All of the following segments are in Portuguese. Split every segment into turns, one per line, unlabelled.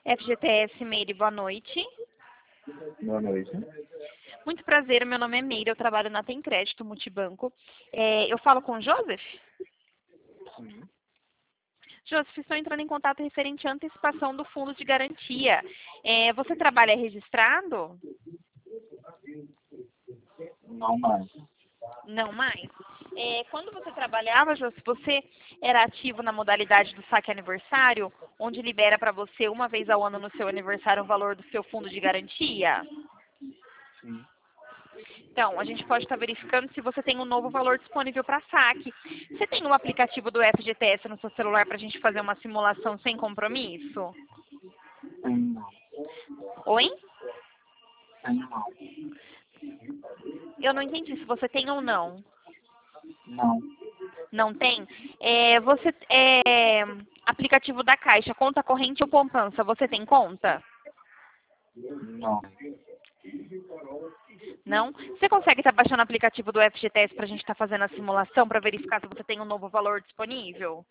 FGTS Meire, boa noite.
Boa noite.
Muito prazer, meu nome é Meire, eu trabalho na Tem Crédito Multibanco. Eu falo com o Joseph?
Sim.
Joseph, estou entrando em contato referente à antecipação do fundo de garantia. Você trabalha registrado?
Não mais.
Não mais? Quando você trabalhava, Joseph, você era ativo na modalidade do saque aniversário, onde libera para você uma vez ao ano no seu aniversário o valor do seu fundo de garantia?
Sim.
Então, a gente pode estar verificando se você tem um novo valor disponível para saque. Você tem um aplicativo do FGTS no seu celular para a gente fazer uma simulação sem compromisso?
Tenho não.
Oi?
Tenho não.
Eu não entendi se você tem ou não.
Não.
Não tem? Aplicativo da Caixa, conta corrente ou poupança, você tem conta?
Não.
Não? Você consegue estar baixando o aplicativo do FGTS para a gente estar fazendo a simulação para verificar se você tem um novo valor disponível?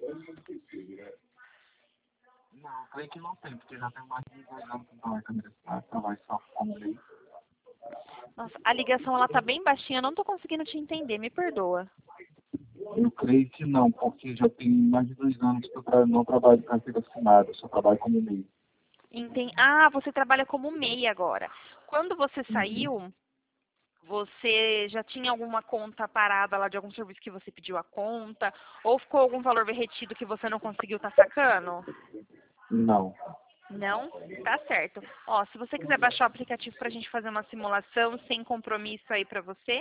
Não, creio que não tem, porque já tem mais de 2 anos que não é candidato, trabalho só como lei.
Nossa, a ligação ela tá bem baixinha, eu não estou conseguindo te entender, me perdoa.
Eu creio que não, porque já tem mais de 2 anos que eu não trabalho de carteira assinada, eu só trabalho como MEI.
Ah, você trabalha como MEI agora. Quando você
Uhum.
saiu, você já tinha alguma conta parada lá de algum serviço que você pediu a conta? Ou ficou algum valor retido que você não conseguiu estar sacando?
Não.
Não? Tá certo. Ó, se você quiser baixar o aplicativo para a gente fazer uma simulação sem compromisso aí para você,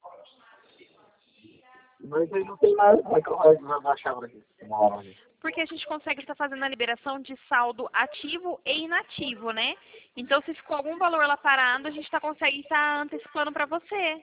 Mas aí não tem nada, como é que eu vou baixar pra aqui? Uma hora ali.
porque a gente consegue estar fazendo a liberação de saldo ativo e inativo, né? Então, se ficou algum valor lá parado, a gente consegue estar antecipando para você.